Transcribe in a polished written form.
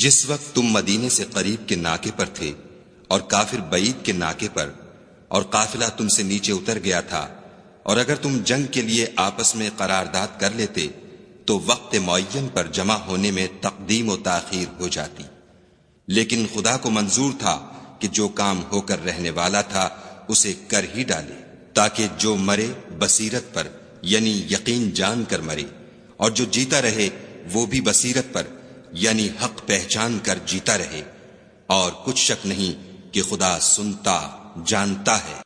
जिस वक्त तुम मदीने से करीब के नाके पर थे और काफिर बईद के नाके पर, और काफिला तुमसे नीचे उतर गया था, और अगर तुम जंग के लिए आपस में करारदाद कर लेते तो वक्त मुअय्यन पर जमा होने में तकदीम व ताखीर हो जाती। लेकिन खुदा को मंजूर था कि जो काम होकर रहने वाला था उसे कर ही डाले, ताकि जो मरे बसीरत पर यानी यकीन जान कर मरे, और जो जीता रहे वो भी बसीरत पर यानी हक पहचान कर जीता रहे। और कुछ शक नहीं कि खुदा सुनता जानता है।